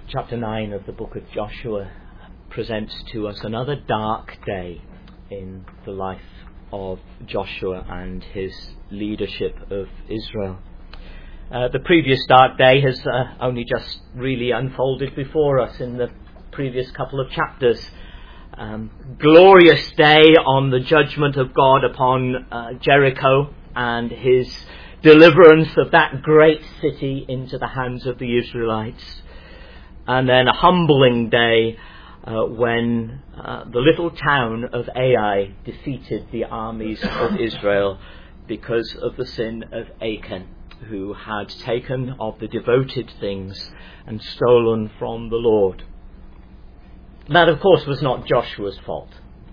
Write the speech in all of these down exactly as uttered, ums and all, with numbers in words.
Chapter nine of the book of Joshua presents to us another dark day in the life of Joshua and his leadership of Israel. Uh, the previous dark day has uh, only just really unfolded before us in the previous couple of chapters. Um, glorious day on the judgment of God upon uh, Jericho and his deliverance of that great city into the hands of the Israelites. And then a humbling day uh, when uh, the little town of Ai defeated the armies of Israel because of the sin of Achan, who had taken of the devoted things and stolen from the Lord. That, of course, was not Joshua's fault.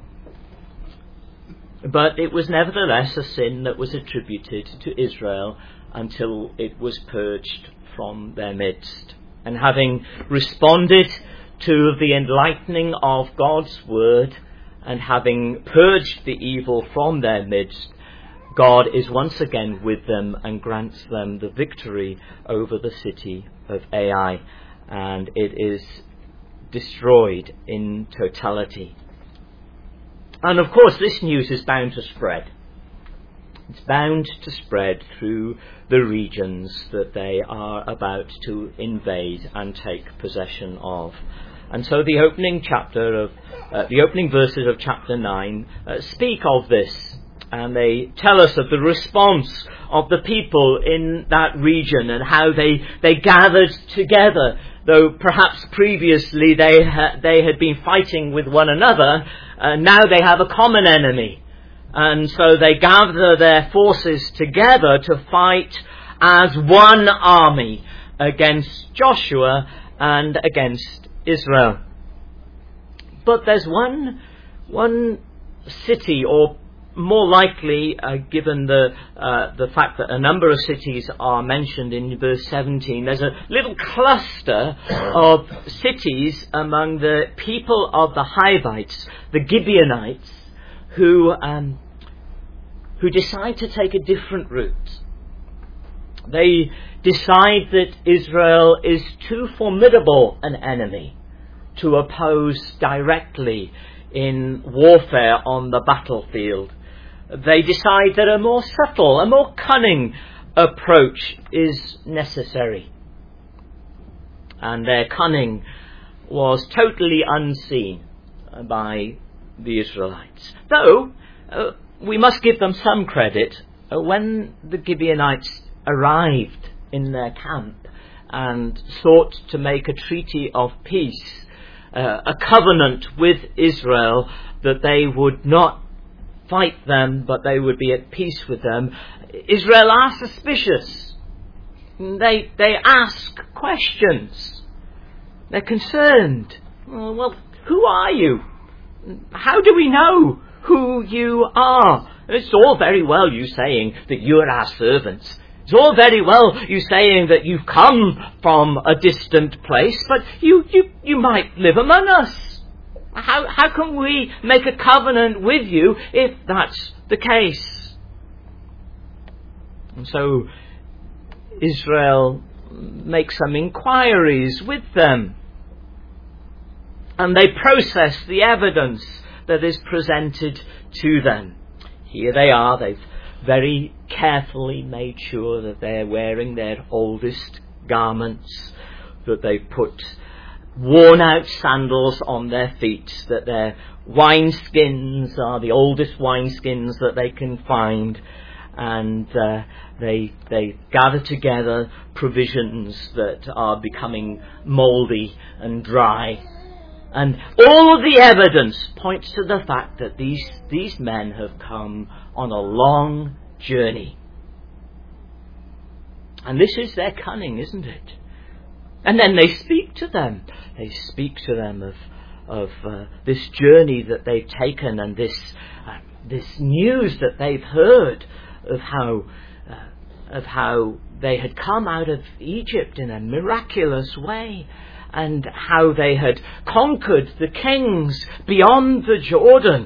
But it was nevertheless a sin that was attributed to Israel until it was purged from their midst. And having responded to the enlightening of God's word and having purged the evil from their midst, God is once again with them and grants them the victory over the city of Ai, and it is destroyed in totality. And of course this news is bound to spread. It's bound to spread through the regions that they are about to invade and take possession of. And so the opening chapter of uh, the opening verses of chapter nine uh, speak of this, and they tell us of the response of the people in that region and how they they gathered together, though perhaps previously they ha- they had been fighting with one another. Uh, now they have a common enemy. And so they gather their forces together to fight as one army against Joshua and against Israel. But there's one, one city, or more likely, uh, given the uh, the fact that a number of cities are mentioned in verse seventeen, there's a little cluster of cities among the people of the Hivites, the Gibeonites, who um, who decide to take a different route. They decide that Israel is too formidable an enemy to oppose directly in warfare on the battlefield. They decide that a more subtle, a more cunning approach is necessary. And their cunning was totally unseen by the Israelites. Though, uh, we must give them some credit. Uh, when the Gibeonites arrived in their camp and sought to make a treaty of peace, uh, a covenant with Israel that they would not fight them, but they would be at peace with them, Israel are suspicious. They, they ask questions. They're concerned. Well, who are you? How do we know who you are? It's all very well you saying that you're our servants. It's all very well you saying that you've come from a distant place, but you, you, you might live among us. How, how can we make a covenant with you if that's the case? And so Israel makes some inquiries with them, and they process the evidence that is presented to them. Here they are. They've very carefully made sure that they're wearing their oldest garments, that they've put worn out sandals on their feet, that their wineskins are the oldest wineskins that they can find, and uh, they they gather together provisions that are becoming mouldy and dry. And all of the evidence points to the fact that these, these men have come on a long journey. And this is their cunning, isn't it? And then they speak to them. They speak to them of of uh, this journey that they've taken, and this uh, this news that they've heard of how uh, of how they had come out of Egypt in a miraculous way, and how they had conquered the kings beyond the Jordan.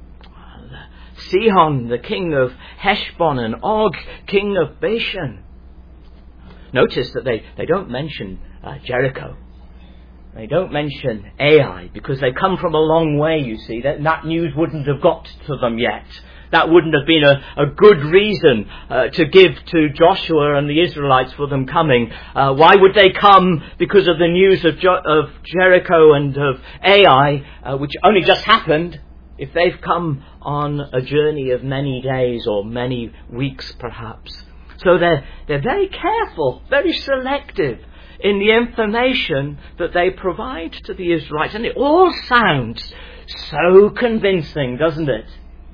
Sihon, the king of Heshbon, and Og, king of Bashan. Notice that they, they don't mention uh, Jericho. They don't mention Ai because they come from a long way, you see. That, that news wouldn't have got to them yet. That wouldn't have been a, a good reason uh, to give to Joshua and the Israelites for them coming. Uh, why would they come because of the news of, jo- of Jericho and of Ai, uh, which only just happened, if they've come on a journey of many days or many weeks perhaps? So they're, they're very careful, very selective in the information that they provide to the Israelites. And it all sounds so convincing, doesn't it?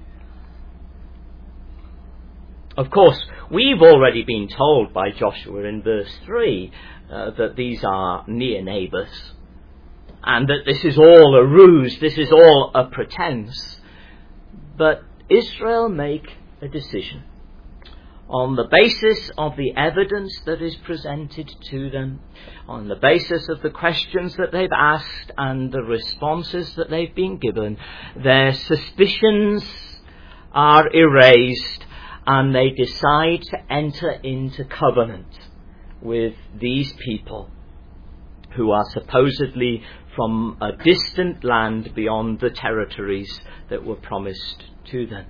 Of course, we've already been told by Joshua in verse three uh, that these are near neighbours and that this is all a ruse, this is all a pretense. But Israel make a decision on the basis of the evidence that is presented to them, on the basis of the questions that they've asked and the responses that they've been given. Their suspicions are erased, and they decide to enter into covenant with these people who are supposedly from a distant land beyond the territories that were promised to them.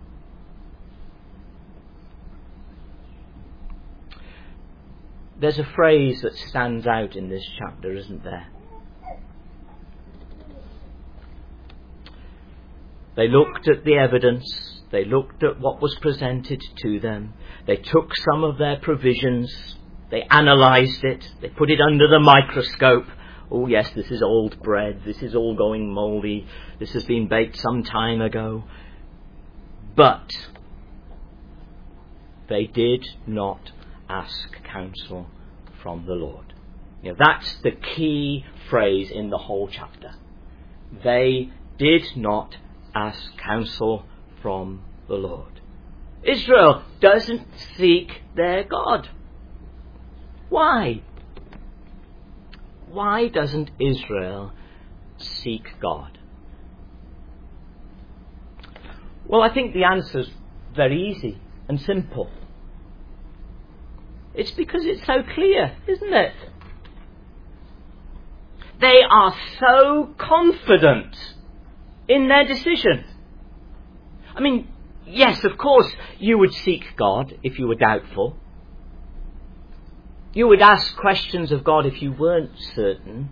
There's a phrase that stands out in this chapter, isn't there? They looked at the evidence. They looked at what was presented to them. They took some of their provisions. They analysed it. They put it under the microscope. Oh yes, this is old bread. This is all going mouldy. This has been baked some time ago. But they did not ask counsel from the Lord. You know, that's the key phrase in the whole chapter. They did not ask counsel from the Lord. Israel doesn't seek their God. Why? Why doesn't Israel seek God? Well, I think the answer's very easy and simple. It's because it's so clear, isn't it? They are so confident in their decision. I mean, yes, of course, you would seek God if you were doubtful. You would ask questions of God if you weren't certain.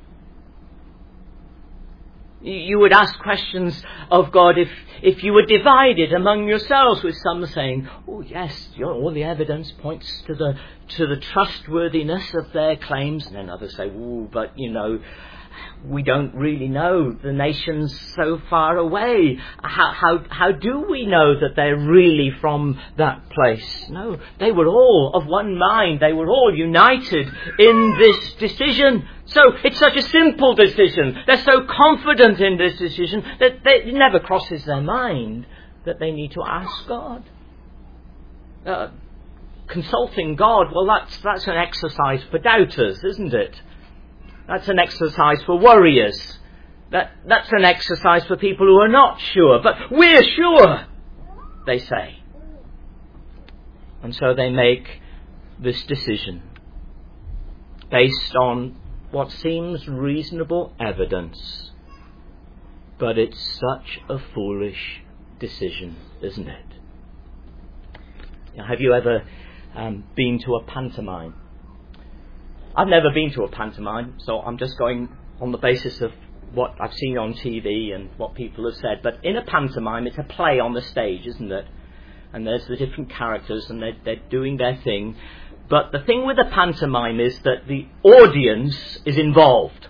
You would ask questions of God if, if you were divided among yourselves, with some saying, oh yes, you know, all the evidence points to the to the trustworthiness of their claims. And then others say, oh, but you know, we don't really know. The nation's so far away. How, how, how do we know that they're really from that place? No, they were all of one mind. They were all united in this decision. So it's such a simple decision. They're so confident in this decision that they, it never crosses their mind that they need to ask God. Uh, consulting God, well, that's, that's an exercise for doubters, isn't it? That's an exercise for worriers. That, that's an exercise for people who are not sure. But we're sure, they say. And so they make this decision based on what seems reasonable evidence. But it's such a foolish decision, isn't it? Now, have you ever um, been to a pantomime? I've never been to a pantomime, so I'm just going on the basis of what I've seen on T V and what people have said. But in a pantomime, it's a play on the stage, isn't it? And there's the different characters and they're, they're doing their thing. But the thing with a pantomime is that the audience is involved.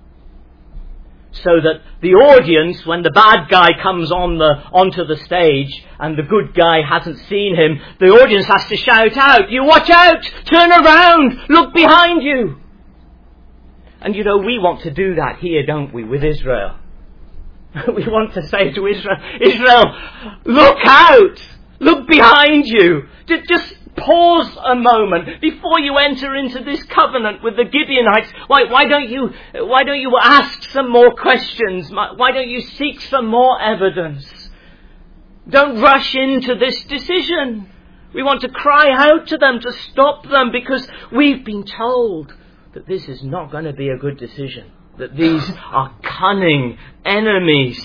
So that the audience, when the bad guy comes on the onto the stage and the good guy hasn't seen him, the audience has to shout out, you watch out, turn around, look behind you. And you know, we want to do that here, don't we, with Israel? We want to say to Israel, Israel, look out, look behind you. Just pause a moment before you enter into this covenant with the Gibeonites. Why, why don't you, why don't you ask some more questions? Why don't you seek some more evidence? Don't rush into this decision. We want to cry out to them to stop them because we've been told that this is not going to be a good decision. that these are cunning enemies.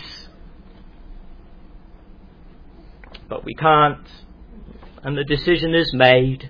But we can't, and the decision is made.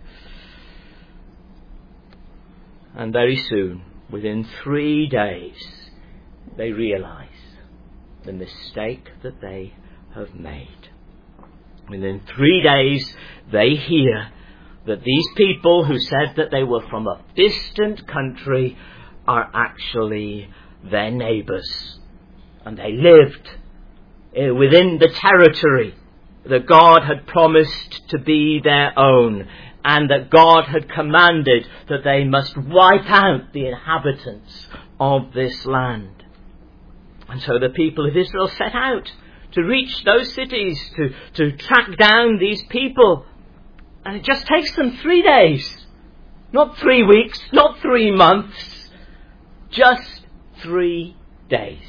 And very soon, within three days, they realize the mistake that they have made. Within three days, they hear that these people who said that they were from a distant country are actually their neighbours. And they lived uh, within the territory that God had promised to be their own, and that God had commanded that they must wipe out the inhabitants of this land. And so the people of Israel set out to reach those cities, to, to track down these people. And it just takes them three days. Not three weeks, not three months. Just three days.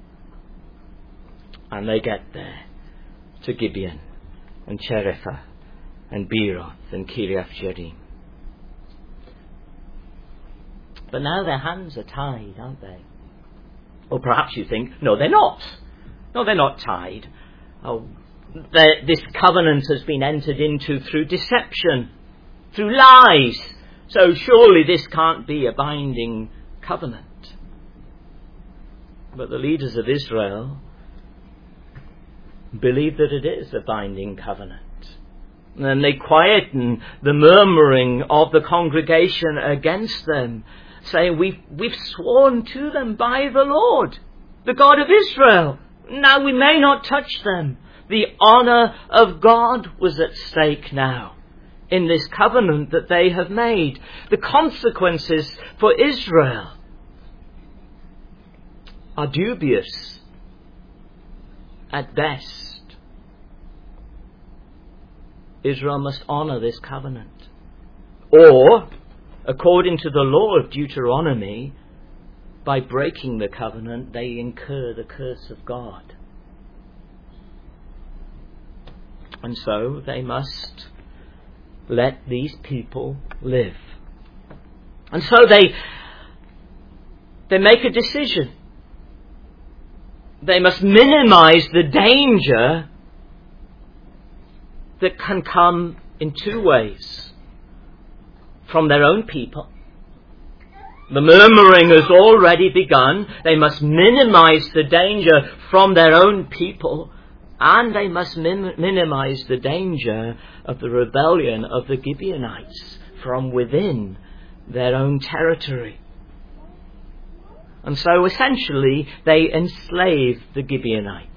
And they get there to Gibeon and Cherepha and Beeroth and Kiriath Jearim. But now their hands are tied, aren't they? Or perhaps you think, no, they're not. No, they're not tied. Oh, this covenant has been entered into through deception, through lies. So surely this can't be a binding covenant. But the leaders of Israel believe that it is a binding covenant. And they quieten the murmuring of the congregation against them, saying, we've, we've sworn to them by the Lord, the God of Israel. Now we may not touch them. The honour of God was at stake now in this covenant that they have made. The consequences for Israel are dubious at best. Israel must honour this covenant. Or, according to the law of Deuteronomy, by breaking the covenant, they incur the curse of God. And so they must let these people live. And so they, they make a decision. They must minimize the danger that can come in two ways. From their own people. The murmuring has already begun. They must minimize the danger from their own people, and they must min- minimize the danger of the rebellion of the Gibeonites from within their own territory. And so essentially they enslave the Gibeonites.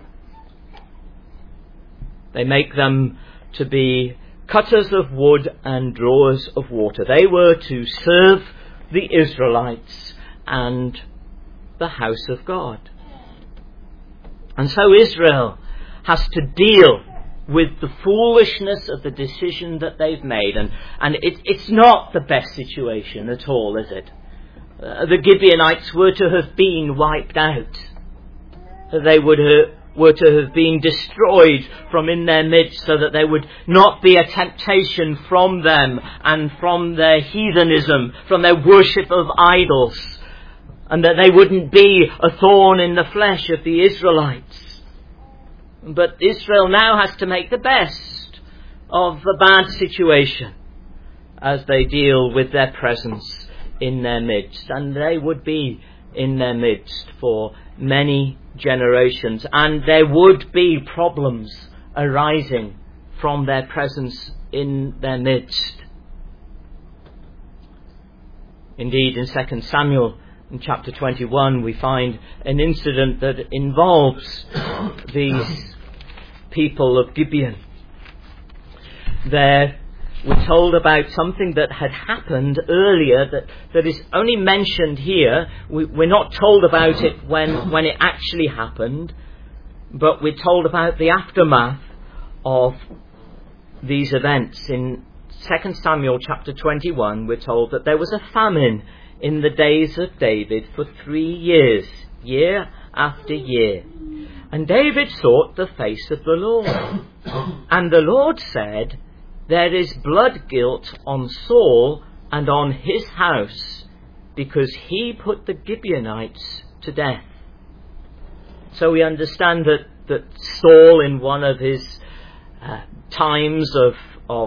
They make them to be cutters of wood and drawers of water. They were to serve the Israelites and the house of God. And so Israel has to deal with the foolishness of the decision that they've made. And, and it, it's not the best situation at all, is it? Uh, the Gibeonites were to have been wiped out. They would have were to have been destroyed from in their midst, so that there would not be a temptation from them and from their heathenism, from their worship of idols, and that they wouldn't be a thorn in the flesh of the Israelites. But Israel now has to make the best of the bad situation as they deal with their presence in their midst. And they would be in their midst for many generations, and there would be problems arising from their presence in their midst. Indeed, in Second Samuel in chapter twenty-one we find an incident that involves these people of Gibeon. There we're told about something that had happened earlier that, that is only mentioned here. We, we're not told about it when, when it actually happened, but we're told about the aftermath of these events. In Second Samuel chapter twenty-one, we're told that there was a famine in the days of David for three years, year after year. And David sought the face of the Lord. And the Lord said, "There is blood guilt on Saul and on his house, because he put the Gibeonites to death. So we understand that, that Saul, in one of his uh, times of, of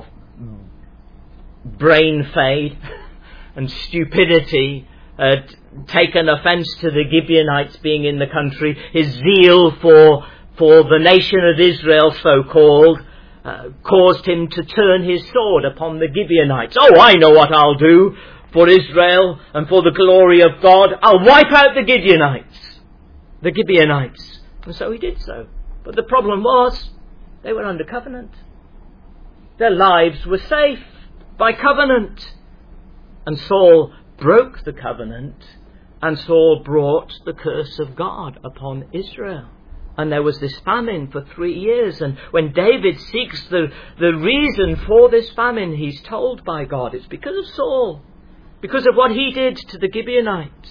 brain fade and stupidity, had taken offence to the Gibeonites being in the country. His zeal for, for the nation of Israel, so-called, uh, caused him to turn his sword upon the Gibeonites. Oh, I know what I'll do for Israel and for the glory of God. I'll wipe out the Gibeonites. The Gibeonites. And so he did so. But the problem was, they were under covenant. Their lives were safe by covenant. And Saul broke the covenant, and Saul brought the curse of God upon Israel. And there was this famine for three years. And when David seeks the, the reason for this famine, he's told by God it's because of Saul, because of what he did to the Gibeonites.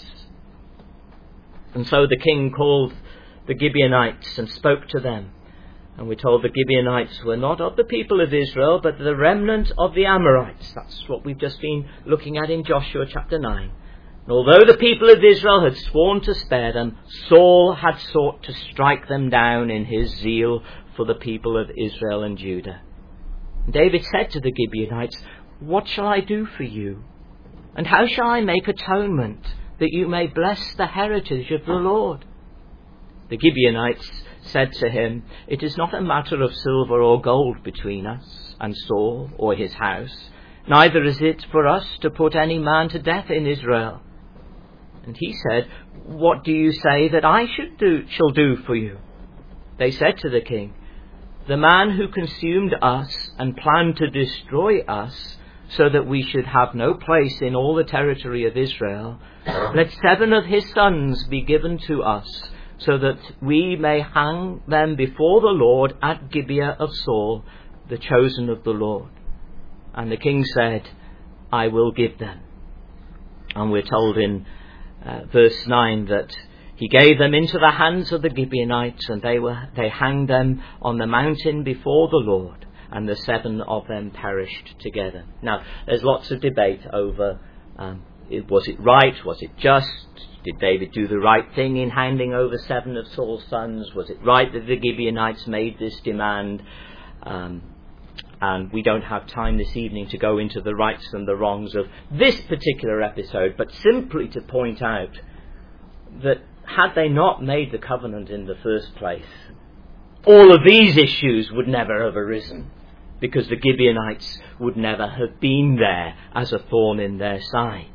And so the king called the Gibeonites and spoke to them. And we're told the Gibeonites were not of the people of Israel, but the remnant of the Amorites. That's what we've just been looking at in Joshua chapter nine. And although the people of Israel had sworn to spare them, Saul had sought to strike them down in his zeal for the people of Israel and Judah. And David said to the Gibeonites, "What shall I do for you? And how shall I make atonement, that you may bless the heritage of the Lord?" The Gibeonites said to him, "It is not a matter of silver or gold between us and Saul or his house, neither is it for us to put any man to death in Israel." And he said, "What do you say that I should do, shall do for you?" They said to the king, "The man who consumed us and planned to destroy us, so that we should have no place in all the territory of Israel, let seven of his sons be given to us, so that we may hang them before the Lord at Gibeah of Saul, the chosen of the Lord." And the king said, "I will give them." And we're told in uh, verse nine that he gave them into the hands of the Gibeonites, and they were they hanged them on the mountain before the Lord, and the seven of them perished together. Now, there's lots of debate over, um, it, was it right, was it just? Did David do the right thing in handing over seven of Saul's sons? Was it right that the Gibeonites made this demand? Um, and we don't have time this evening to go into the rights and the wrongs of this particular episode, but simply to point out that had they not made the covenant in the first place, all of these issues would never have arisen, because the Gibeonites would never have been there as a thorn in their side.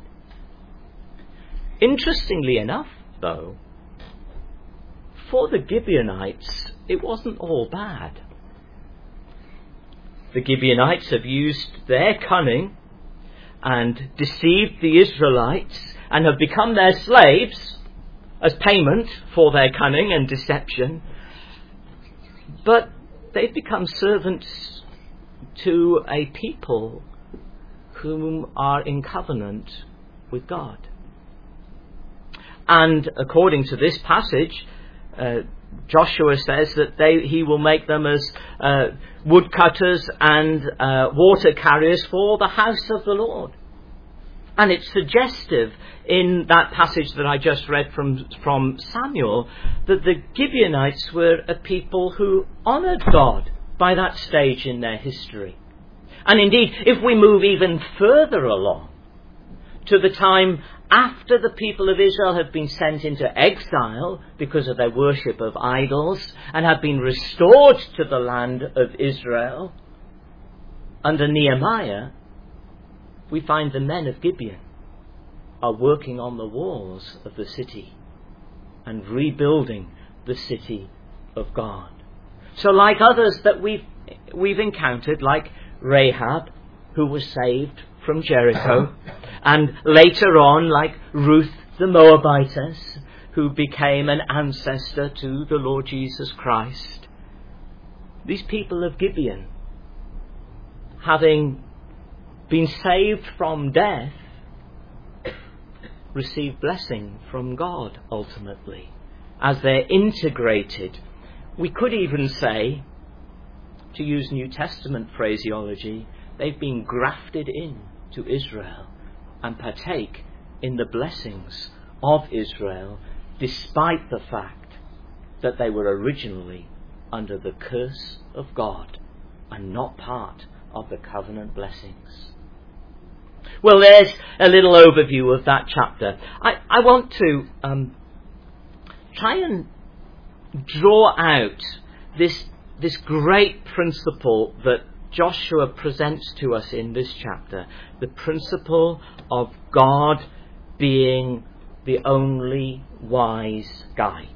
Interestingly enough, though, for the Gibeonites, it wasn't all bad. The Gibeonites have used their cunning and deceived the Israelites and have become their slaves as payment for their cunning and deception. But they've become servants to a people whom are in covenant with God. And according to this passage, uh, Joshua says that they, he will make them as uh, woodcutters and uh, water carriers for the house of the Lord. And it's suggestive in that passage that I just read from, from Samuel that the Gibeonites were a people who honoured God by that stage in their history. And indeed, if we move even further along to the time after the people of Israel have been sent into exile because of their worship of idols and have been restored to the land of Israel under Nehemiah, we find the men of Gibeon are working on the walls of the city and rebuilding the city of God. So like others that we've, we've encountered, like Rahab, who was saved from Jericho, and later on, like Ruth the Moabitess, who became an ancestor to the Lord Jesus Christ. These people of Gibeon, having been saved from death, receive blessing from God ultimately, as they're integrated. We could even say, to use New Testament phraseology, they've been grafted in to Israel and partake in the blessings of Israel, despite the fact that they were originally under the curse of God and not part of the covenant blessings. Well, there's a little overview of that chapter. I, I want to um, try and draw out this, this great principle that Joshua presents to us in this chapter, the principle of God being the only wise guide.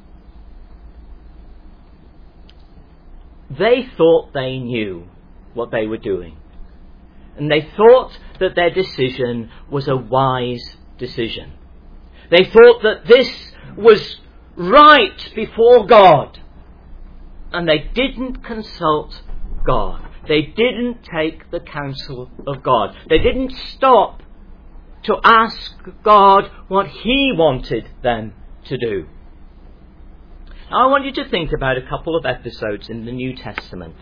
They thought they knew what they were doing, and they thought that their decision was a wise decision. They thought that this was right before God, and they didn't consult God. They didn't take the counsel of God. They didn't stop to ask God what He wanted them to do. Now, I want you to think about a couple of episodes in the New Testament.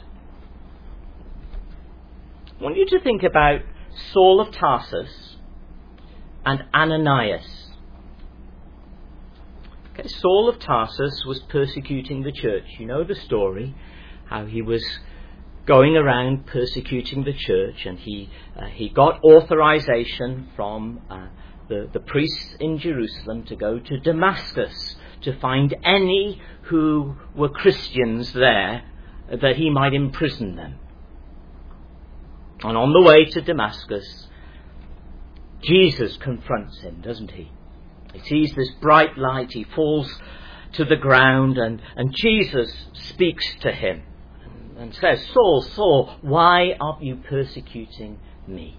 I want you to think about Saul of Tarsus and Ananias. Okay, Saul of Tarsus was persecuting the church. You know the story, how he was going around persecuting the church, and he uh, he got authorization from uh, the, the priests in Jerusalem to go to Damascus to find any who were Christians there, that he might imprison them. And on the way to Damascus, Jesus confronts him, doesn't he? He sees this bright light, he falls to the ground, and, and Jesus speaks to him and says, Saul, Saul, why are you persecuting me?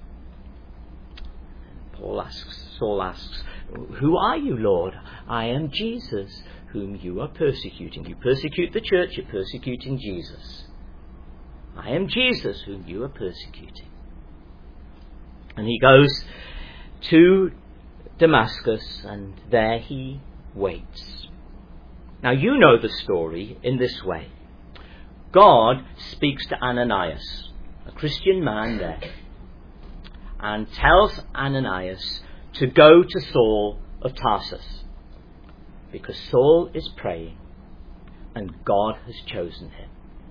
Paul asks, Saul asks, who are you, Lord? I am Jesus, whom you are persecuting. You persecute the church, you're persecuting Jesus. I am Jesus, whom you are persecuting. And he goes to Damascus, and there he waits. Now you know the story in this way. God speaks to Ananias, a Christian man there, and tells Ananias to go to Saul of Tarsus, because Saul is praying and God has chosen him.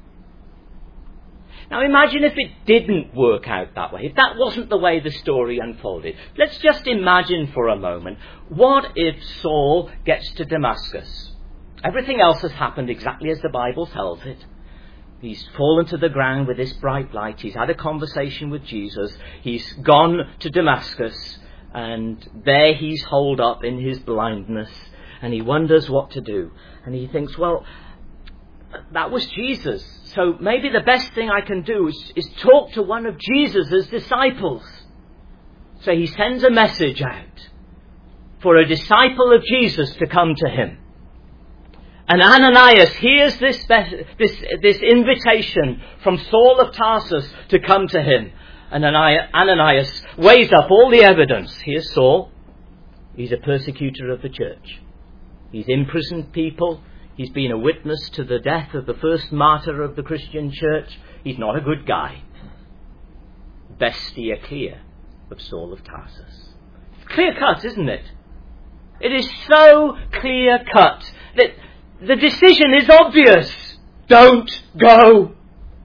Now imagine if it didn't work out that way, if that wasn't the way the story unfolded. Let's just imagine for a moment, what if Saul gets to Damascus? Everything else has happened exactly as the Bible tells it. He's fallen to the ground with this bright light. He's had a conversation with Jesus. He's gone to Damascus, and there he's holed up in his blindness, and he wonders what to do. And he thinks, well, that was Jesus. So maybe the best thing I can do is, is talk to one of Jesus' disciples. So he sends a message out for a disciple of Jesus to come to him. And Ananias hears this, this, this invitation from Saul of Tarsus to come to him. And Ananias weighs up all the evidence. Here's Saul. He's a persecutor of the church. He's imprisoned people. He's been a witness to the death of the first martyr of the Christian church. He's not a good guy. Best steer clear of Saul of Tarsus. It's clear cut, isn't it? It is so clear cut that the decision is obvious. Don't go.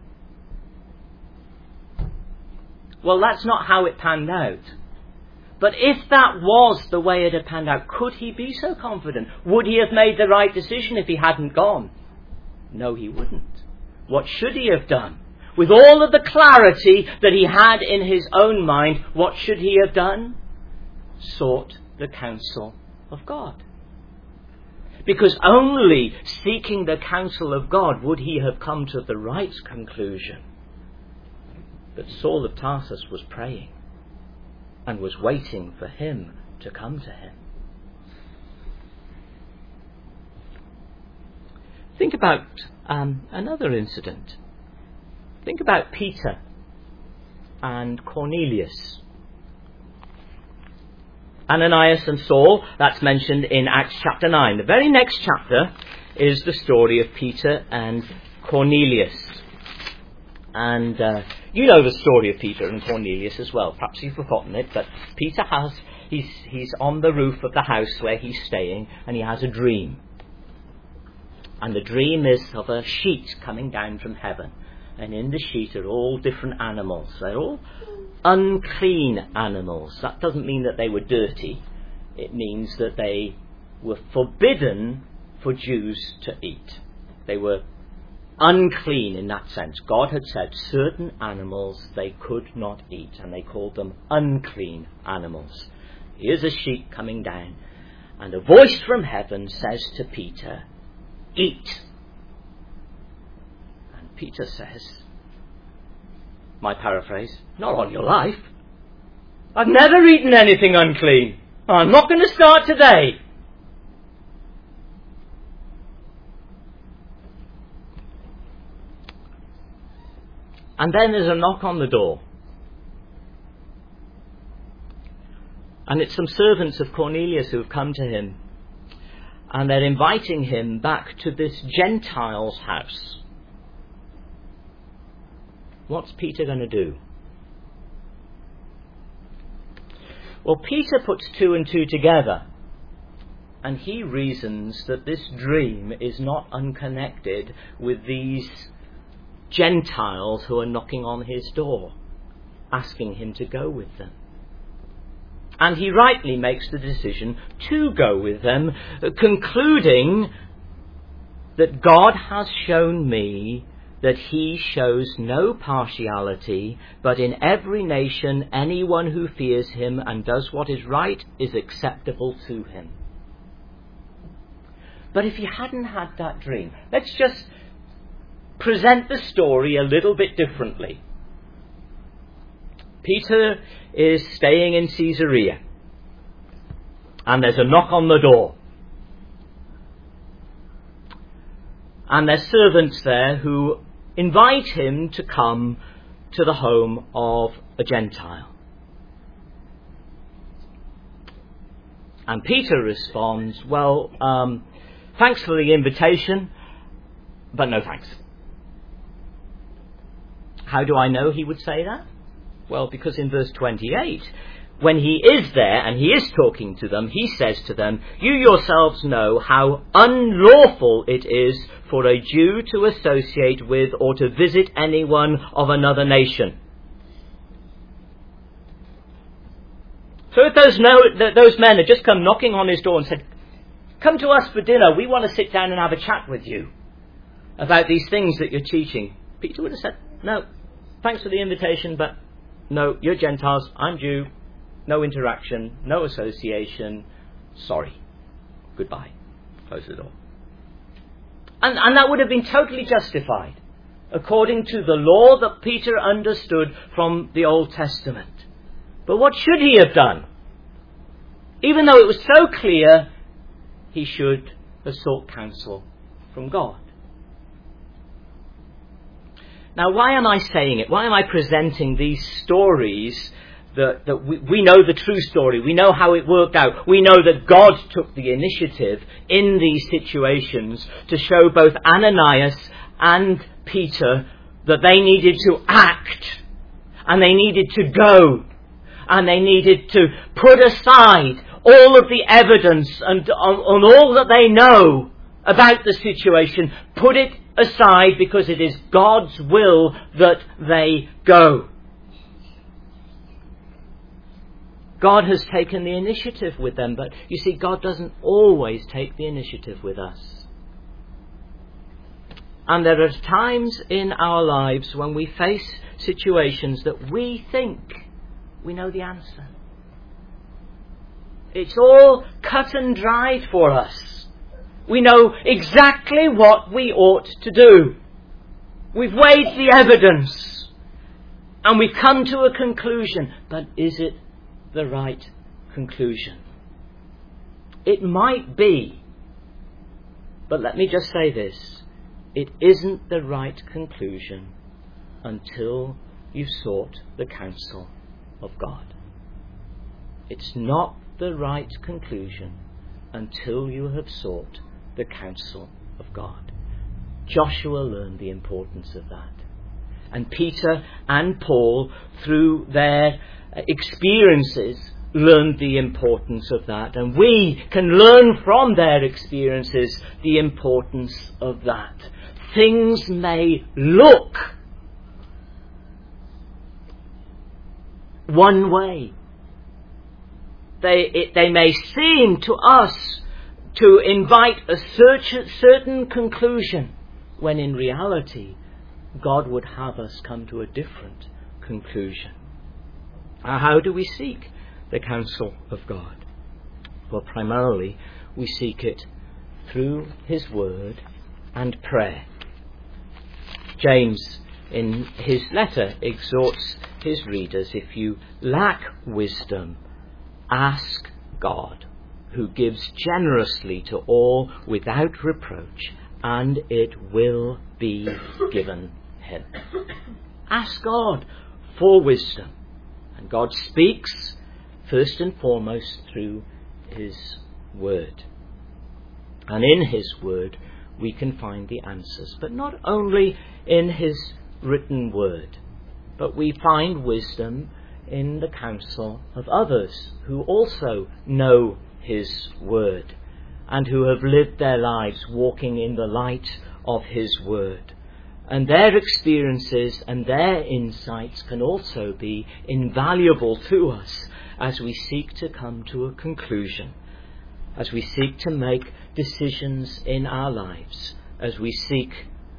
Well, that's not how it panned out. But if that was the way it had panned out, could he be so confident? Would he have made the right decision if he hadn't gone? No, he wouldn't. What should he have done? With all of the clarity that he had in his own mind, what should he have done? Sought the counsel of God. Because only seeking the counsel of God would he have come to the right conclusion. But Saul of Tarsus was praying and was waiting for him to come to him. Think about um, another incident. Think about Peter and Cornelius. Ananias and Saul, that's mentioned in Acts chapter nine. The very next chapter is the story of Peter and Cornelius. And uh, you know the story of Peter and Cornelius as well. Perhaps you've forgotten it, but Peter has he's, he's on the roof of the house where he's staying, and he has a dream. And the dream is of a sheet coming down from heaven. And in the sheet are all different animals. They're all unclean animals. That doesn't mean that they were dirty. It means that they were forbidden for Jews to eat. They were unclean in that sense. God had said certain animals they could not eat, and they called them unclean animals. Here's a sheet coming down, and a voice from heaven says to Peter, "Eat." And Peter says, my paraphrase, "Not on your life. I've never eaten anything unclean. I'm not going to start today." And then there's a knock on the door. And it's some servants of Cornelius who have come to him. And they're inviting him back to this Gentile's house. What's Peter going to do? Well, Peter puts two and two together. And he reasons that this dream is not unconnected with these Gentiles who are knocking on his door, asking him to go with them. And he rightly makes the decision to go with them, concluding that God has shown me that he shows no partiality, but in every nation anyone who fears him and does what is right is acceptable to him. But if he hadn't had that dream, let's just present the story a little bit differently. Peter is staying in Caesarea, and there's a knock on the door. And there's servants there who invite him to come to the home of a Gentile. And Peter responds, well, um, thanks for the invitation, but no thanks. How do I know he would say that? Well, because in verse twenty-eight, when he is there and he is talking to them, he says to them, "You yourselves know how unlawful it is for a Jew to associate with or to visit anyone of another nation." So if those, no, those men had just come knocking on his door and said, "Come to us for dinner, we want to sit down and have a chat with you about these things that you're teaching," Peter would have said, "No, thanks for the invitation, but no, you're Gentiles, I'm Jew, no interaction, no association, sorry, goodbye," close the door. And, and that would have been totally justified, according to the law that Peter understood from the Old Testament. But what should he have done? Even though it was so clear, he should have sought counsel from God. Now, why am I saying it? Why am I presenting these stories that, that we, we know the true story? We know how it worked out. We know that God took the initiative in these situations to show both Ananias and Peter that they needed to act, and they needed to go, and they needed to put aside all of the evidence and on, on all that they know about the situation, put it aside, because it is God's will that they go. God has taken the initiative with them, but you see, God doesn't always take the initiative with us. And there are times in our lives when we face situations that we think we know the answer. It's all cut and dried for us. We know exactly what we ought to do. We've weighed the evidence and we've come to a conclusion. But is it the right conclusion? It might be. But let me just say this. It isn't the right conclusion until you've sought the counsel of God. It's not the right conclusion until you have sought the counsel of God. Joshua learned the importance of that. And Peter and Paul, through their experiences learned the importance of that, and we can learn from their experiences the importance of that. Things may look one way. They, it, they may seem to us to invite a search, certain conclusion, when in reality God would have us come to a different conclusion. Now, how do we seek the counsel of God? Well, primarily we seek it through His Word and prayer. James, in his letter, exhorts his readers, if you lack wisdom, ask God, who gives generously to all without reproach, and it will be given him. Ask God for wisdom. And God speaks first and foremost through His Word. And in His Word we can find the answers. But not only in His written Word, but we find wisdom in the counsel of others who also know His Word and who have lived their lives walking in the light of His Word. And their experiences and their insights can also be invaluable to us as we seek to come to a conclusion, as we seek to make decisions in our lives, as we seek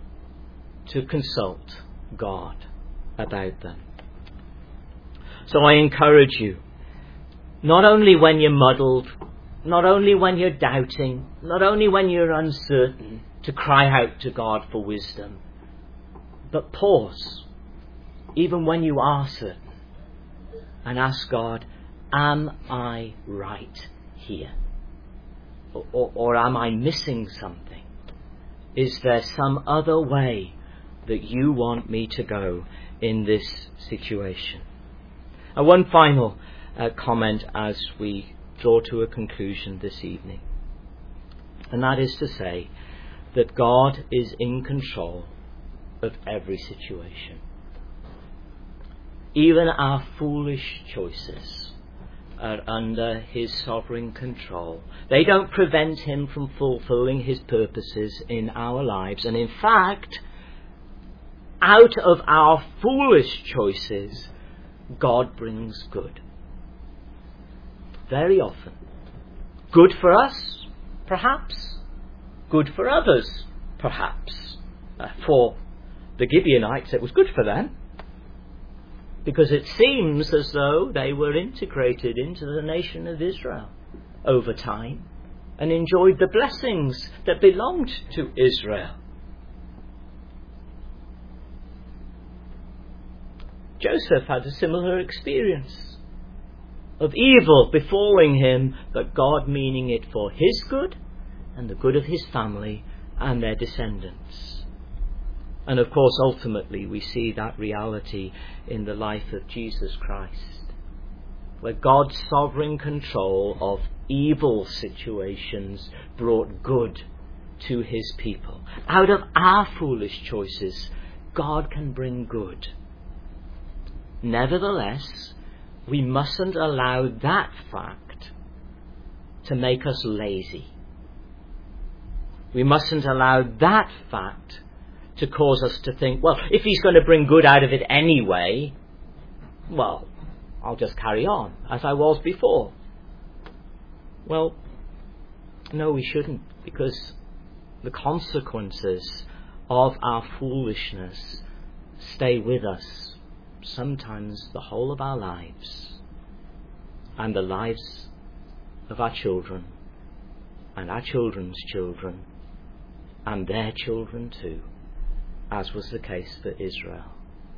to consult God about them. So I encourage you, not only when you're muddled, not only when you're doubting, not only when you're uncertain, to cry out to God for wisdom, but pause, even when you are certain, and ask God, am I right here? Or, or, or am I missing something? Is there some other way that you want me to go in this situation? And one final uh, comment as we draw to a conclusion this evening. And that is to say that God is in control of every situation. Even our foolish choices are under His sovereign control. They don't prevent Him from fulfilling His purposes in our lives. And in fact, out of our foolish choices, God brings good. Very often. Good for us, perhaps. Good for others, perhaps. Uh, for the Gibeonites, it was good for them, because it seems as though they were integrated into the nation of Israel over time and enjoyed the blessings that belonged to Israel. Joseph had a similar experience of evil befalling him, but God meaning it for his good and the good of his family and their descendants. And of course, ultimately, we see that reality in the life of Jesus Christ, where God's sovereign control of evil situations brought good to His people. Out of our foolish choices, God can bring good. Nevertheless, we mustn't allow that fact to make us lazy. We mustn't allow that fact to cause us to think, well, if He's going to bring good out of it anyway, well, I'll just carry on as I was before. Well, no, we shouldn't, because the consequences of our foolishness stay with us sometimes the whole of our lives, and the lives of our children, and our children's children, and their children too, as was the case for Israel.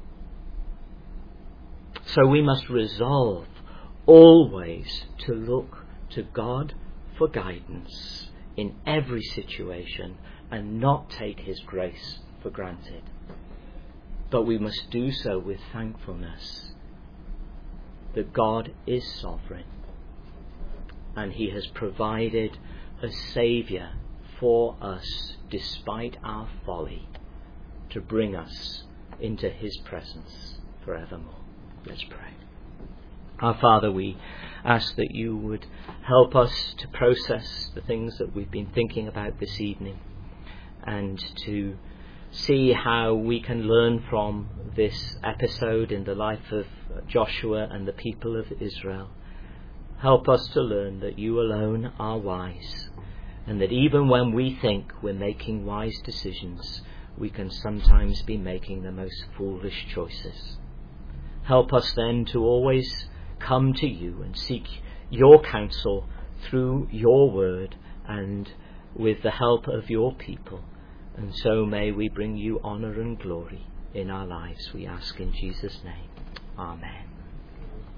So we must resolve always to look to God for guidance in every situation and not take His grace for granted. But we must do so with thankfulness that God is sovereign and He has provided a Saviour for us despite our folly, to bring us into His presence forevermore. Let's pray. Our Father, we ask that you would help us to process the things that we've been thinking about this evening, and to see how we can learn from this episode in the life of Joshua and the people of Israel. Help us to learn that you alone are wise, and that even when we think we're making wise decisions, we can sometimes be making the most foolish choices. Help us then to always come to you and seek your counsel through your word and with the help of your people. And so may we bring you honour and glory in our lives, we ask in Jesus' name. Amen.